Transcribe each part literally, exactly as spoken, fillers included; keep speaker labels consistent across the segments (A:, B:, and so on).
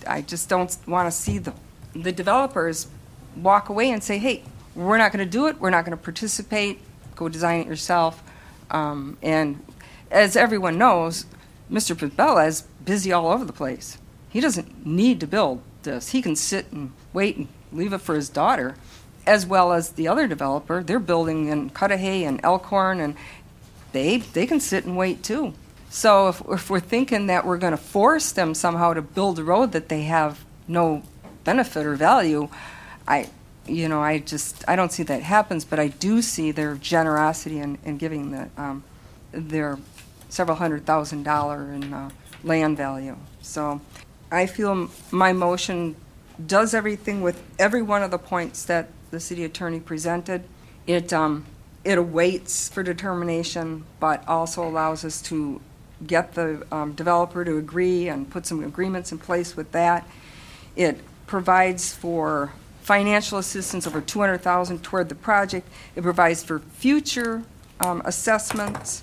A: I just don't want to see the, the developers walk away and say, hey, we're not going to do it, we're not going to participate, go design it yourself. Um, and as everyone knows, Mister Pabella is busy all over the place. He doesn't need to build this. He can sit and wait and leave it for his daughter, as well as the other developer. They're building in Cudahy and Elkhorn, and they they can sit and wait too. So if, if we're thinking that we're going to force them somehow to build a road that they have no benefit or value, I, you know, I just I don't see that happens. But I do see their generosity in, in giving the um, their several hundred thousand dollar in uh, land value. So I feel my motion does everything with every one of the points that the city attorney presented. It um, it awaits for determination, but also allows us to get the um, developer to agree and put some agreements in place with that. It provides for financial assistance over two hundred thousand dollars toward the project. It provides for future um, assessments,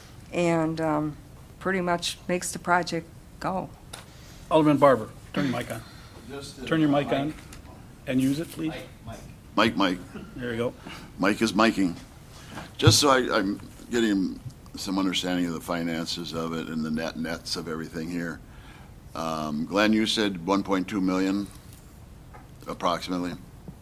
A: and um, pretty much makes the project go.
B: Alderman Barber, turn your mic on. Turn your mic on and use it, please.
C: Mike, Mike.
B: There you go.
C: Mike is miking. Just so I, I'm getting some understanding of the finances of it and the net nets of everything here. Um, Glenn, you said one point two million approximately.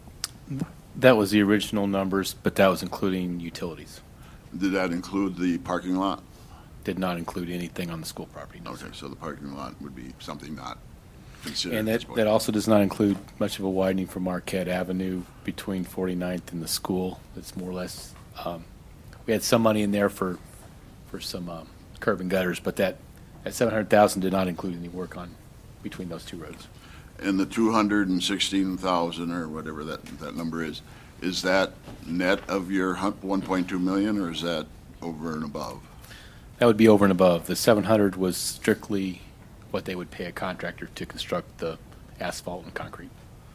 D: That was the original numbers, but that was including utilities.
C: Did that include the parking lot?
D: Did not include anything on the school property. No,
C: Okay,
D: sir.
C: so the parking lot would be something not considered.
D: And
C: at
D: that,
C: this point.
D: that also does not include much of a widening from Marquette Avenue between forty-ninth and the school. It's more or less, um, we had some money in there for for some um, curb and gutters, but that, that seven hundred thousand did not include any work on between those two roads.
C: And the two hundred sixteen thousand or whatever that, that number is, is that net of your one point two million or is that over and above?
D: That would be over and above. The seven hundred was strictly what they would pay a contractor to construct the asphalt and concrete.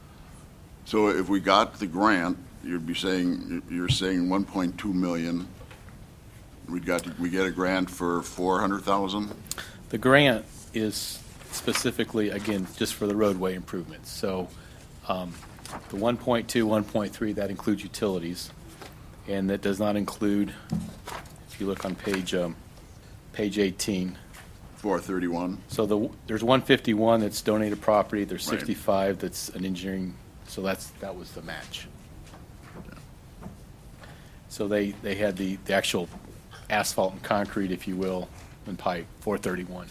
C: So if we got the grant, you'd be saying, you're saying one point two million. We got, we get a grant for four hundred thousand?
D: The grant is specifically, again, just for the roadway improvements. So um, the one point two, one point three, that includes utilities. And that does not include, if you look on page um, page eighteen.
C: four thirty-one?
D: So the, there's one fifty-one that's donated property. There's
C: Right.
D: sixty-five that's an engineering. So that's that was the match. So they, they had the, the actual asphalt and concrete, if you will, and pipe, four thirty-one.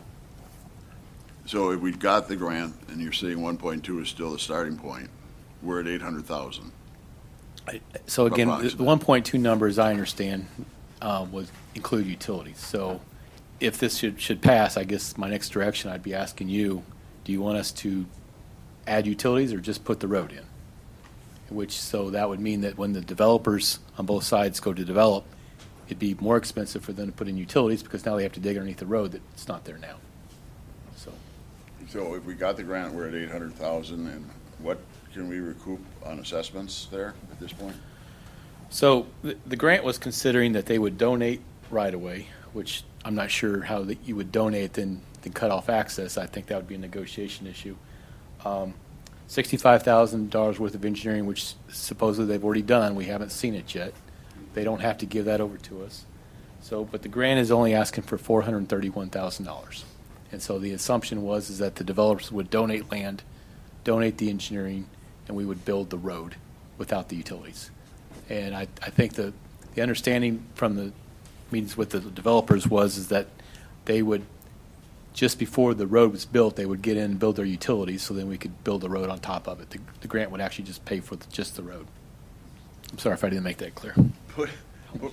C: So if we got the grant and you're saying one point two is still the starting point, we're at eight hundred thousand.
D: So again, the- the
C: Approximate.
D: one point two number, as I understand, uh, was include utilities. So if this should, should pass, I guess my next direction, I'd be asking you, do you want us to add utilities or just put the road in? Which, so that would mean that when the developers on both sides go to develop, it'd be more expensive for them to put in utilities because now they have to dig underneath the road that's not there now. So
C: So if we got the grant, we're at eight hundred thousand, and what can we recoup on assessments there at this point?
D: So the, the grant was considering that they would donate right away, which I'm not sure how that you would donate then then cut off access. I think that would be a negotiation issue. Um, Sixty-five thousand dollars worth of engineering, which supposedly they've already done. We haven't seen it yet. They don't have to give that over to us. So, but the grant is only asking for four hundred thirty-one thousand dollars. And so the assumption was is that the developers would donate land, donate the engineering, and we would build the road without the utilities. And I, I think the, the understanding from the meetings with the developers was is that they would, just before the road was built, they would get in and build their utilities so then we could build the road on top of it. The, the grant would actually just pay for the, just the road. I'm sorry if I didn't make that clear.
C: Put, put,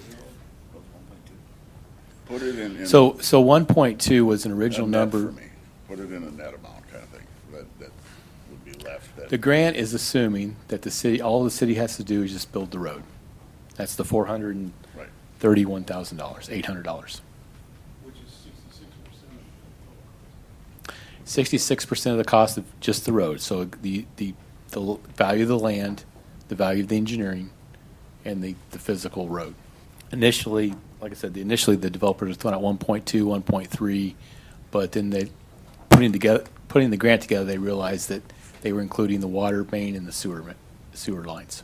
C: put it in, in
D: So, so one point two was an original
C: a net
D: number.
C: for me. Put it in a net amount kind of thing that, that would be left. That,
D: The grant is assuming that the city, all the city has to do is just build the road. That's the four hundred and
C: right.
D: thirty-one thousand dollars, eight hundred dollars.
B: Which is sixty-six percent of the
D: Sixty-six percent of the cost of just the road. So the, the, the l- value of the land, the value of the engineering, and the, the physical road. Initially, like I said, the, initially the developers were throwing out one point two, one point three, but then they putting together putting the grant together, they realized that they were including the water main and the sewer, ma- sewer lines.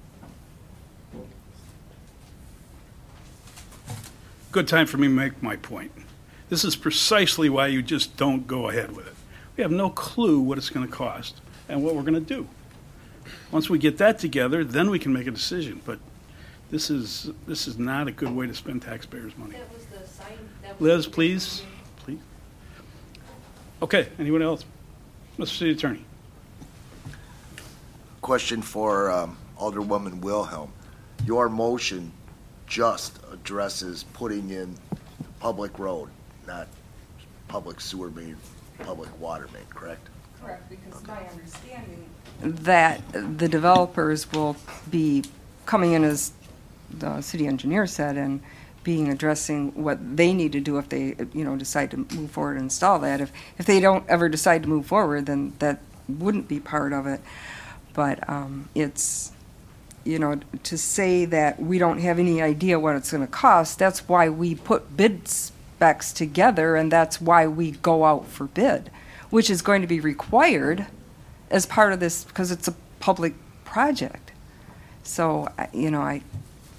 B: Good time for me to make my point. This is precisely why you just don't go ahead with it. We have no clue what it's going to cost and what we're going to do. Once we get that together, then we can make a decision. But this is this is not a good way to spend taxpayers' money.
E: That was the sign. That was
B: Liz,
E: the-
B: please, please. Okay, anyone else? Mister City Attorney.
F: Question for um, Alderwoman Wilhelm. Your motion just addresses putting in public road, not public sewer main, public water main, correct?
A: Correct, because my understanding that the developers will be coming in, as the city engineer said, and being addressing what they need to do if they, you know, decide to move forward and install that. If, if they don't ever decide to move forward, then that wouldn't be part of it. But um, it's, you know, to say that we don't have any idea what it's going to cost, that's why we put bid specs together, and that's why we go out for bid, which is going to be required as part of this because it's a public project. So, I- you know, I,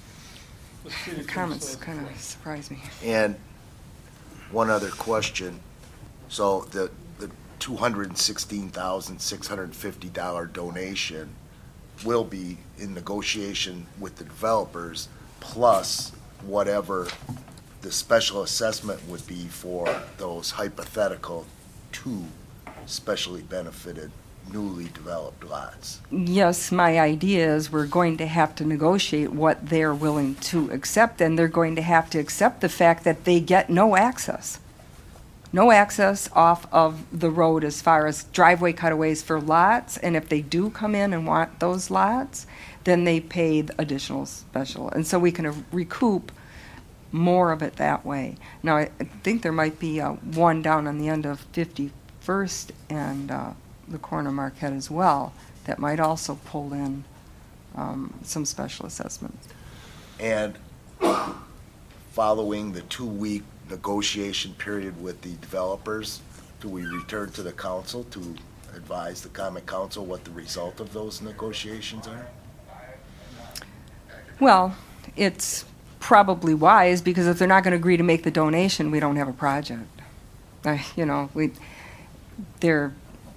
A: the comments kind of surprised me.
F: And one other question. So the, the two hundred sixteen thousand six hundred fifty dollars donation will be in negotiation with the developers plus whatever the special assessment would be for those hypothetical two specially benefited newly developed lots.
A: Yes, my idea is we're going to have to negotiate what they're willing to accept, and they're going to have to accept the fact that they get no access. No access off of the road as far as driveway cutaways for lots, and if they do come in and want those lots, then they pay the additional special. And so we can recoup more of it that way. Now, I think there might be uh, one down on the end of fifty-first and uh, the corner Marquette as well that might also pull in um, some special assessments.
F: And following the two-week negotiation period with the developers, do we return to the council to advise the common council what the result of those negotiations are?
A: Well, it's probably wise because if they're not going to agree to make the donation, we don't have a project. Uh, you know, we, they're,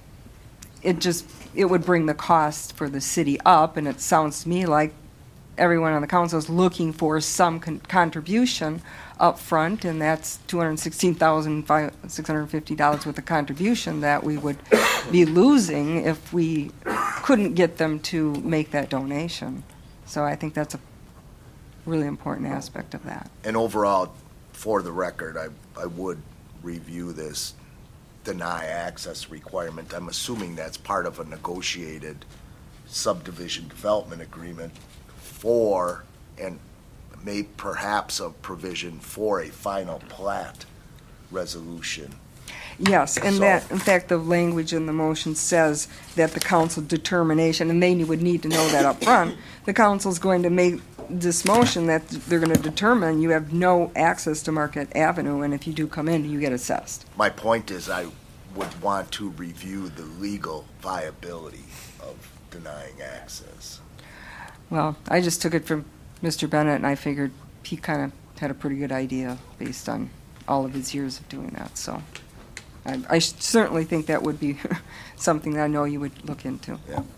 A: it just, it would bring the cost for the city up, and it sounds to me like everyone on the council is looking for some con- contribution up front, and that's two hundred sixteen thousand six hundred fifty dollars worth of contribution that we would be losing if we couldn't get them to make that donation. So I think that's a really important aspect of that.
F: And overall, for the record, I, I would review this deny access requirement. I'm assuming that's part of a negotiated subdivision development agreement for, and may perhaps a provision for a final plat resolution.
A: Yes, and
F: So-
A: that, in fact, the language in the motion says that the council determination, and they would need to know that up front, the council's going to make this motion that they're going to determine you have no access to Marquette Avenue, and if you do come in, you get assessed.
F: My point is I would want to review the legal viability of denying access.
A: Well, I just took it from Mister Bennett, and I figured he kind of had a pretty good idea based on all of his years of doing that, so I, I certainly think that would be something that I know you would look into.
F: Yeah. I'm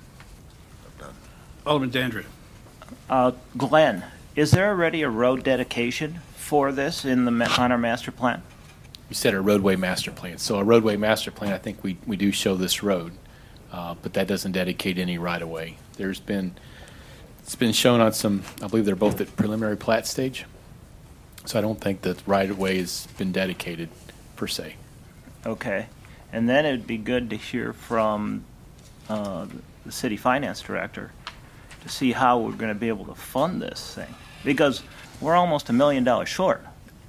F: done.
B: Alderman Dandria.
G: Uh, Glenn, is there already a road dedication for this in the, ma- on our master plan?
D: You said a roadway master plan. So a roadway master plan, I think we, we do show this road, uh, but that doesn't dedicate any right-of-way. There's been, it's been shown on some, I believe they're both at preliminary plat stage. So I don't think that right-of-way has been dedicated per se.
G: Okay. And then it'd be good to hear from uh, the city finance director to see how we're going to be able to fund this thing. Because we're almost a million dollars short.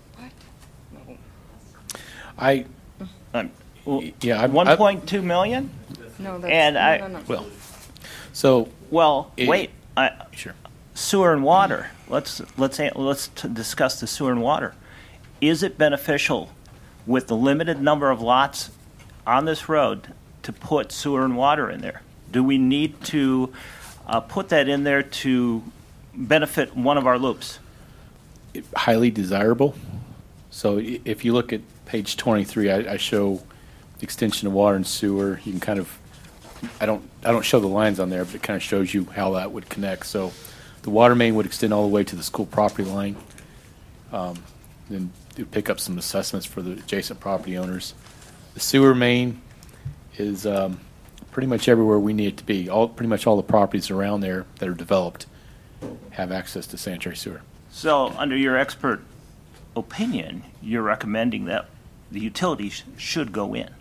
D: I,
G: Um, well,
D: yeah, I- I-
G: one point two million?
A: No, that's,
G: And
A: no,
G: I-
A: no, no.
D: well, so,
G: Well,
D: It-
G: wait, I,
D: sure.
G: sewer and water. Let's let's a- let's t- discuss the sewer and water. Is it beneficial with the limited number of lots on this road to put sewer and water in there? Do we need to uh, put that in there to benefit one of our loops?
D: Highly desirable. So i- if you look at page twenty-three, I, I show the extension of water and sewer. You can kind of, I don't, I don't show the lines on there, but it kind of shows you how that would connect. So the water main would extend all the way to the school property line. Um, Then it would pick up some assessments for the adjacent property owners. The sewer main is um, pretty much everywhere we need it to be. All, pretty much all the properties around there that are developed have access to sanitary sewer.
G: So, under your expert opinion, you're recommending that the utilities should go in.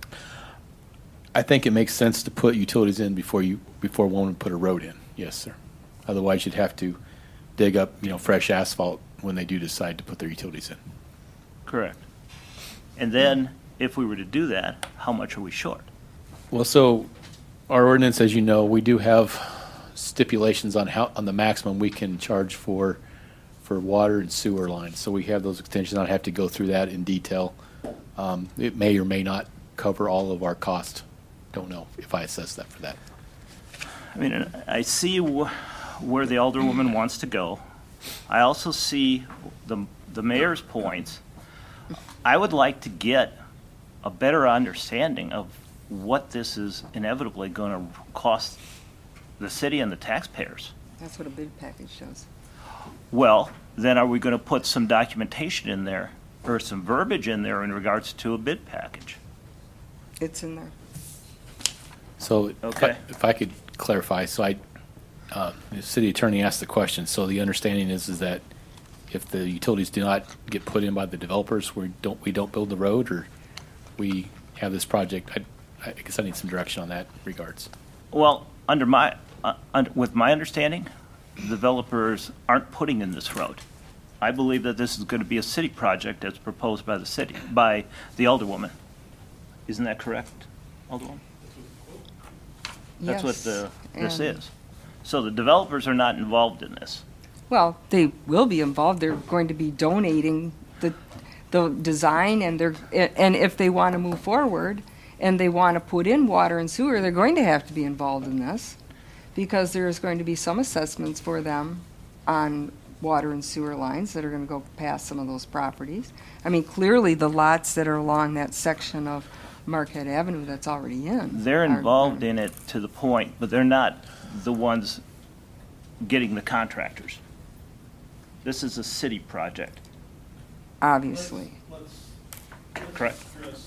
D: I think it makes sense to put utilities in before you, before one would put a road in. Yes, sir. Otherwise, you'd have to dig up, you know, fresh asphalt when they do decide to put their utilities in.
G: Correct. And then, if we were to do that, how much are we short?
D: Well, so our ordinance, as you know, we do have stipulations on how, on the maximum we can charge for, for water and sewer lines. So we have those extensions. I'd have to go through that in detail. Um, It may or may not cover all of our cost. Don't know if I assess that for that.
G: I mean, I see wh- where the alderwoman wants to go. I also see the, the mayor's points. I would like to get a better understanding of what this is inevitably going to cost the city and the taxpayers.
A: That's what a bid package shows.
G: Well, then are we going to put some documentation in there or some verbiage in there in regards to a bid package?
A: It's in there.
D: So if I-
G: Okay.
D: if I could clarify, so I, uh, the city attorney asked the question, so the understanding is, is that if the utilities do not get put in by the developers, we don't, we don't build the road, or we have this project? I, I guess I need some direction on that regards.
G: Well, under my, uh, under, with my understanding, the developers aren't putting in this road. I believe that this is going to be a city project as proposed by the city, by the alderwoman. Isn't that correct, alderwoman? That's what
A: Yes,
G: the, this
A: and-
G: is. So the developers are not involved in this.
A: Well, they will be involved. They're going to be donating the, the design, and they're, and if they want to move forward and they want to put in water and sewer, they're going to have to be involved in this, because there's going to be some assessments for them on water and sewer lines that are going to go past some of those properties. I mean, clearly, the lots that are along that section of Marquette Avenue that's already in.
G: They're
A: are-
G: involved in it to the point, but they're not the ones getting the contractors. This is a city project,
A: Obviously.
G: correct?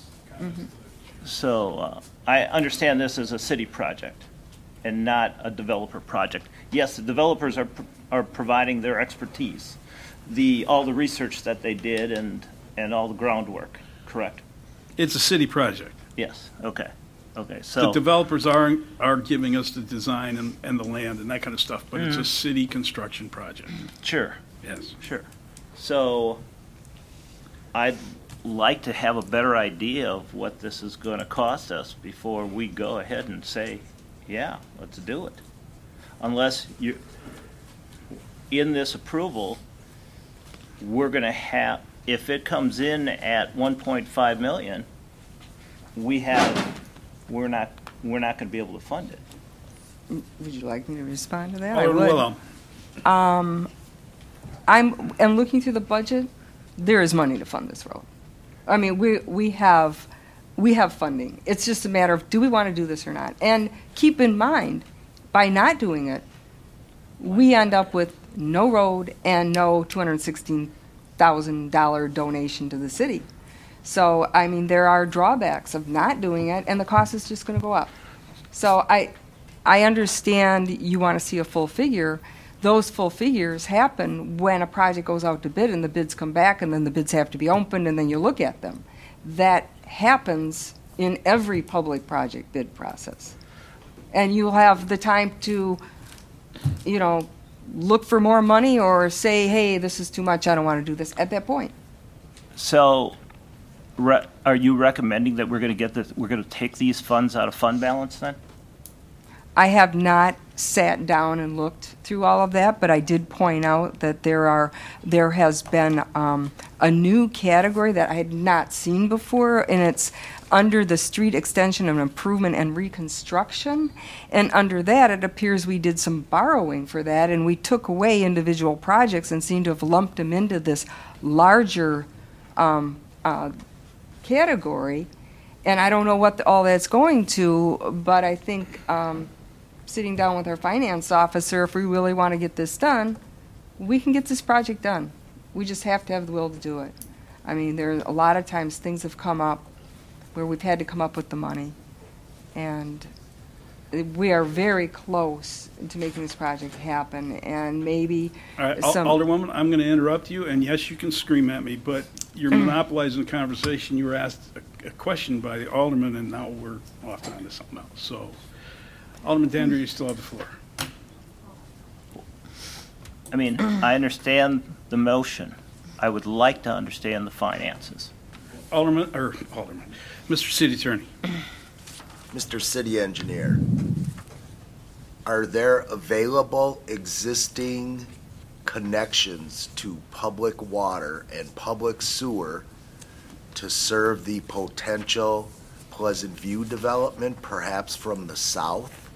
G: So uh, I understand this as a city project and not a developer project. Yes, the developers are, pr- are providing their expertise, the, all the research that they did and, and all the groundwork, correct?
B: It's a city project.
G: Yes, okay, okay,
B: The
G: so,
B: developers are, are giving us the design and, and the land and that kind of stuff, but
G: Mm-hmm.
B: it's a city construction project.
G: sure.
B: Yes.
G: Sure. So I'd like to have a better idea of what this is going to cost us before we go ahead and say, yeah, let's do it. Unless you, in this approval, we're going to have, if it comes in at one point five million, we have, we're not, we're not going to be able to fund it.
A: Would you like me to respond to that? I
B: Alderman
A: would.
B: Willow.
A: I'm, and looking through the budget, there is money to fund this road. I mean, we, we have, we have funding. It's just a matter of, do we want to do this or not? And keep in mind, by not doing it, we end up with no road and no two hundred sixteen thousand dollars donation to the city. So, I mean, there are drawbacks of not doing it, and the cost is just going to go up. So I, I understand you want to see a full figure. Those full figures happen when a project goes out to bid and the bids come back, and then the bids have to be opened, and then you look at them. That happens in every public project bid process. And you'll have the time to, you know, look for more money or say, hey, this is too much, I don't want to do this at that point.
G: So re- are you recommending that we're going to get the, we're going to take these funds out of fund balance then?
A: I have not sat down and looked through all of that, but I did point out that there are, there has been um, a new category that I had not seen before, and it's under the street extension and improvement and reconstruction. And under that, it appears we did some borrowing for that, and we took away individual projects and seemed to have lumped them into this larger um, uh, category. And I don't know what the, all that's going to, but I think um, sitting down with our finance officer, if we really want to get this done, we can get this project done. We just have to have the will to do it. I mean, there are a lot of times things have come up where we've had to come up with the money. And we are very close to making this project happen. And maybe
B: All right, Al-
A: some...
B: Alderwoman, I'm going to interrupt you, and yes, you can scream at me, but you're monopolizing the conversation. You were asked a, a question by the alderman, and now we're off on to something else. So, Alderman Dandridge, you still have the floor.
G: I mean, I understand the motion. I would like to understand the finances.
B: Alderman, or Alderman, Mister City Attorney.
F: Mister City Engineer, are there available existing connections to public water and public sewer to serve the potential Pleasant View development, perhaps from the south?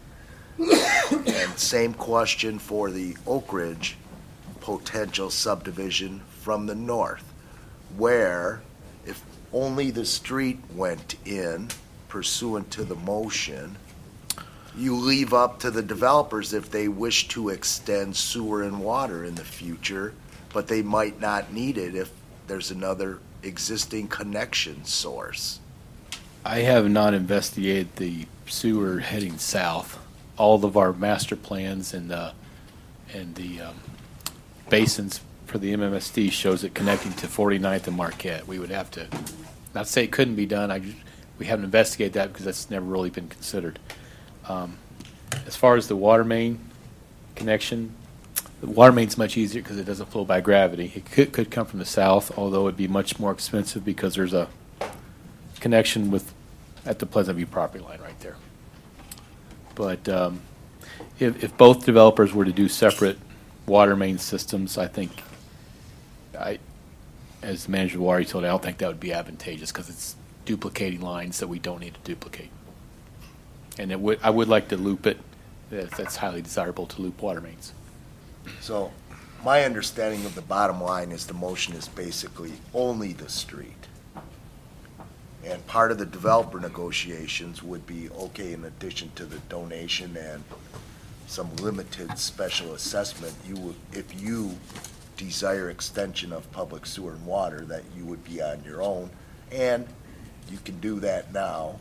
F: And same question for the Oak Ridge potential subdivision from the north, where if only the street went in pursuant to the motion, you leave up to the developers if they wish to extend sewer and water in the future, but they might not need it if there's another existing connection source.
D: I have not investigated the sewer heading south. All of our master plans and the, and the um, basins for the M M S D shows it connecting to forty-ninth and Marquette. We would have to, not say it couldn't be done, I, just- we haven't investigated that because that's never really been considered. Um, As far as the water main connection, the water main's much easier because it doesn't flow by gravity. It could, could come from the south, although it'd be much more expensive because there's a connection with, at the Pleasant View property line right there. But um, if, if both developers were to do separate water main systems, I think, I, as the manager of water utility, I don't think that would be advantageous because it's duplicating lines that we don't need to duplicate. And it would, I would like to loop it, if that's highly desirable to loop water mains.
F: So my understanding of the bottom line is the motion is basically only the street. And part of the developer negotiations would be, okay, in addition to the donation and some limited special assessment, you would, if you desire extension of public sewer and water, that you would be on your own. And you can do that now,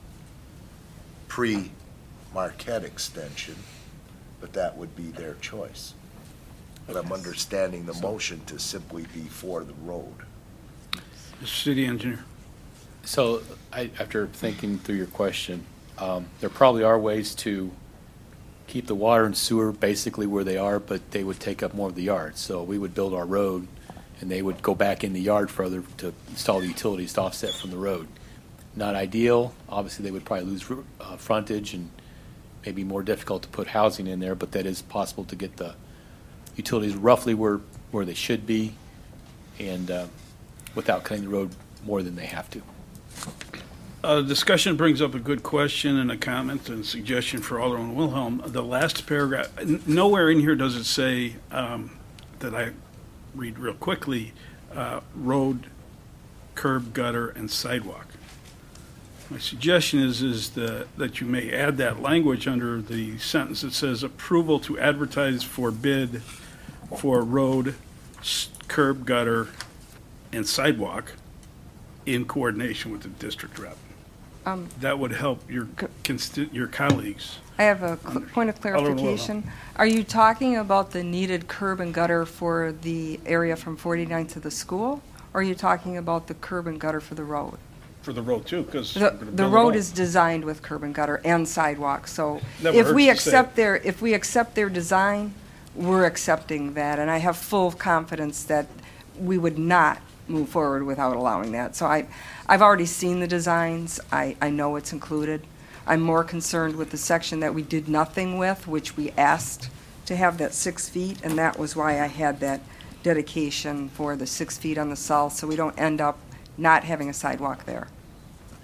F: pre-Marquette extension, but that would be their choice. But I'm understanding the motion to simply be for the road.
B: Mister City Engineer.
D: So I, after thinking through your question, um, there probably are ways to keep the water and sewer basically where they are, but they would take up more of the yard. So we would build our road, and they would go back in the yard further to install the utilities to offset from the road. Not ideal. Obviously, they would probably lose uh, frontage and maybe more difficult to put housing in there, but that is possible to get the utilities roughly where, where they should be and uh, without cutting the road more than they have to.
B: Uh, discussion brings up a good question and a comment and suggestion for Alderman Wilhelm. The last paragraph, n- nowhere in here does it say, um, that I read real quickly, uh, road, curb, gutter, and sidewalk. My suggestion is, is the, that you may add that language under the sentence that says approval to advertise for bid for road, s- curb, gutter, and sidewalk in coordination with the district rep.
A: Um,
B: That would help your consti- your colleagues.
A: I have a cl- point of
B: Alderman
A: clarification. Are you talking about the needed curb and gutter for the area from forty-ninth to the school? Or are you talking about the curb and gutter for the road?
B: For the road too, because.
A: The, the road is designed with curb and gutter and sidewalk, so
B: Never
A: if
B: hurts
A: we
B: to say
A: accept
B: it.
A: their, if we accept their design, we're accepting that, and I have full confidence that we would not move forward without allowing that. So I, I've already seen the designs, I, I know it's included. I'm more concerned with the section that we did nothing with, which we asked to have that six feet, and that was why I had that dedication for the six feet on the south, so we don't end up not having a sidewalk there.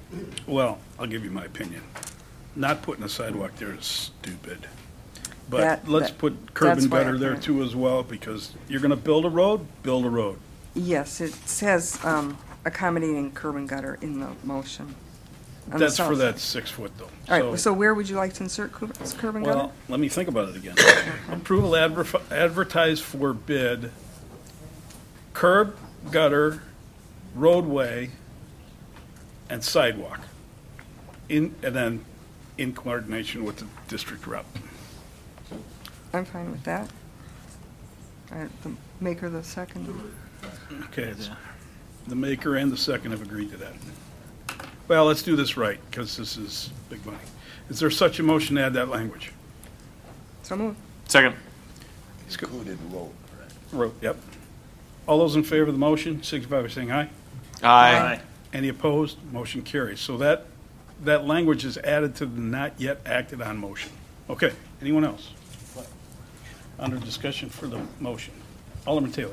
B: Well, I'll give you my opinion. Not putting a sidewalk there is stupid. But
A: That-
B: let's
A: that-
B: put curb
A: that's
B: and
A: why I
B: gutter there
A: put it.
B: too as well, because you're gonna build a road, build a road.
A: Yes, it says um, accommodating curb and gutter in the motion. on the
B: That's for
A: south
B: that
A: side.
B: six foot though.
A: All right, so where would you like to insert curb curb and gutter?
B: Well, let me think about it again. Approval adver- advertise for bid, curb, gutter, roadway, and sidewalk. In, and then in coordination with the district rep.
A: I'm fine with that. All right, the maker, the second.
B: Okay, it's, the maker and the second have agreed to that. Well, let's do this right, because this is big money. Is there such a motion to add that language?
A: So move.
E: Second.
F: Included road.
B: Wrote, yep. All those in favor of the motion, signify by saying aye.
E: Aye.
B: Any opposed? Motion carries. So that, that language is added to the not yet acted on motion. Okay, anyone else? Under discussion for the motion. Alderman Taylor.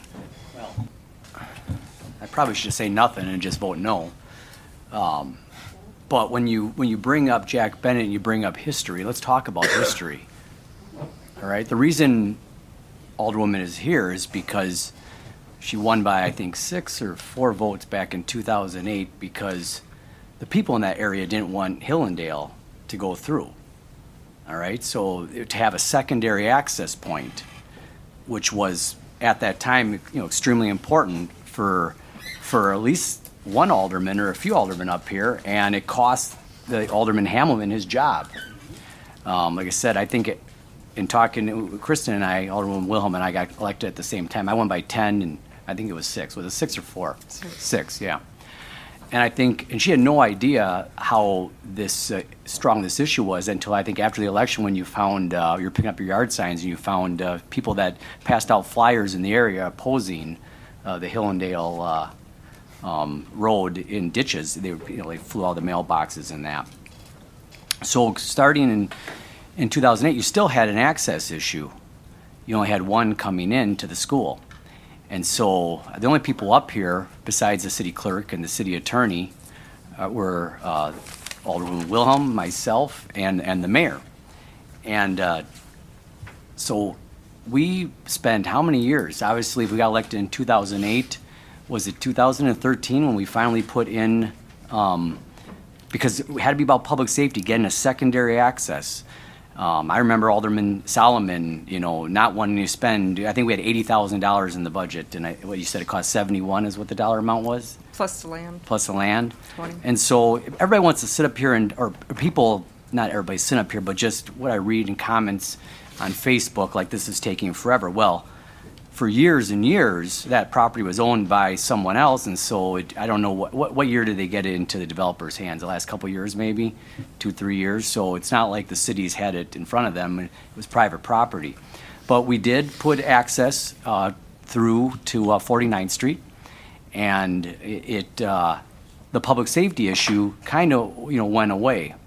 H: I probably should say nothing and just vote no. Um, but when you when you bring up Jack Bennett and you bring up history, let's talk about history. All right. The reason Alderwoman is here is because she won by I think six or four votes back in two thousand eight because the people in that area didn't want Hillendale to go through. All right. So to have a secondary access point, which was at that time, you know, extremely important for for at least one alderman or a few aldermen up here, and it cost the Alderman Hamilton his job. Um, like I said, I think it, in talking, Kristen and I, Alderman Wilhelm and I got elected at the same time. I won by ten, and I think it was six. Was it six or four?
A: Six.
H: Six, yeah. And I think, and she had no idea how this uh, strong this issue was until I think after the election when you found, uh, you're picking up your yard signs and you found uh, people that passed out flyers in the area opposing uh, the Hillendale uh, um, road in ditches. They, you know, they flew all the mailboxes and that. So starting in, in two thousand eight, you still had an access issue. You only had one coming in to the school. And so the only people up here, besides the city clerk and the city attorney, uh, were uh, Alderman Wilhelm, myself, and, and the mayor. And uh, so we spent how many years? Obviously, we got elected in two thousand eight. Was it two thousand thirteen when we finally put in, um, because it had to be about public safety, getting a secondary access. Um, I remember Alderman Solomon, you know, not wanting to spend, I think we had eighty thousand dollars in the budget, and I, what you said, it cost seventy-one is what the dollar amount was?
A: Plus the land.
H: Plus the land.
A: twenty.
H: And so everybody wants to sit up here and, or people, not everybody sit up here, but just what I read in comments on Facebook, like this is taking forever. Well, for years and years, that property was owned by someone else, and so it, I don't know, what, what what year did they get it into the developer's hands? The last couple of years, maybe? Two, three years? So it's not like the city's had it in front of them. It was private property. But we did put access uh, through to uh, forty-ninth Street, and it, it uh, the public safety issue kind of, you know, went away.